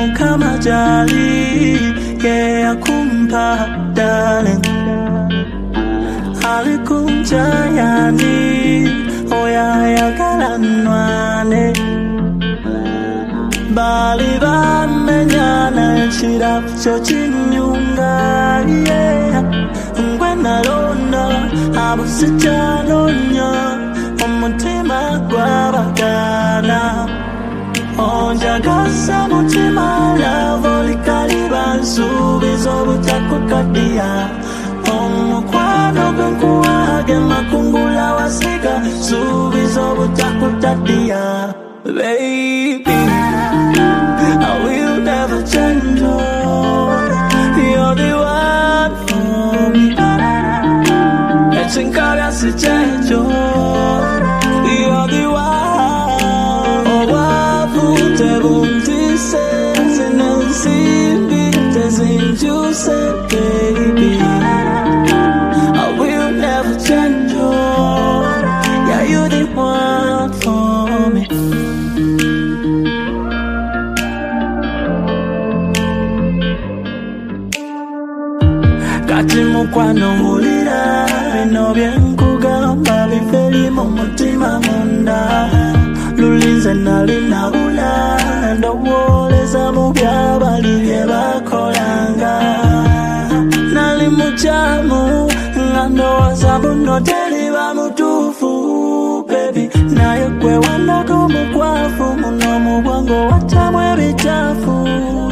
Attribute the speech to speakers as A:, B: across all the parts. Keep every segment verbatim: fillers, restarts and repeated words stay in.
A: kama jali, yeah, kumpa, darling. Alikunja yani, oya ya kalanwane. Bali ba menyana, chirap chochinyunga, yeah. Ngwena lona, abu sijalonya, omutima gwabagana. Onja gasa mutima lavo likaliba subizo butakukadia. Omukwano gwenkuwage makungula wasiga subizo butakutadia. Baby, I will never change. You're the one for me. It's in si change. You're the one. Oh, wapu te bunti se se nansimbi te zinjuse baby. I will never change. Yeah, you're the one for me. Kati mukwano mulira bino byenkugamba biferi mu mutima munda. Lulinze nali nabula ndowoleza mu byabali bye bakolanga. Nali mujamu nga ndowooza buno teriba mutuufu baby. Naye gwe wandako mukwafu muno mu bwongo watamu ebitafu.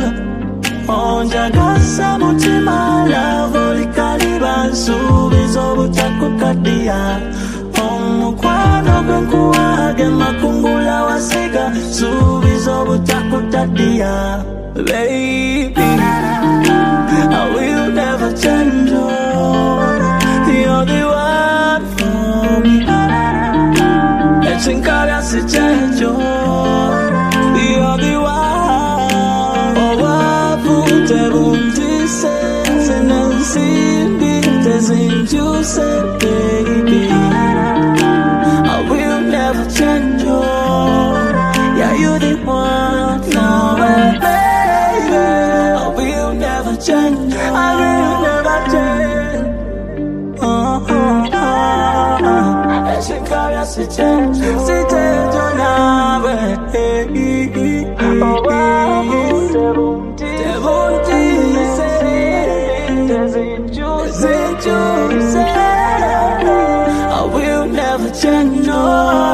A: Onjagasa mutima lavo likaliba nsubizo butakukadia. Omukwano gwenkuwage makungula wasiga subizo butakutadia. Baby, I will never change. You're the one for me. It's in si change. You're the one. Oh, te bunti se se nansimbi te zinjuse baby. I will never change. Yeah, you're the one. No, baby, I will never change. I will never change. Oh, oh, oh, oh. Es en cambio si change. Si te donaba, oh, wow, te bunti. I will never change, no.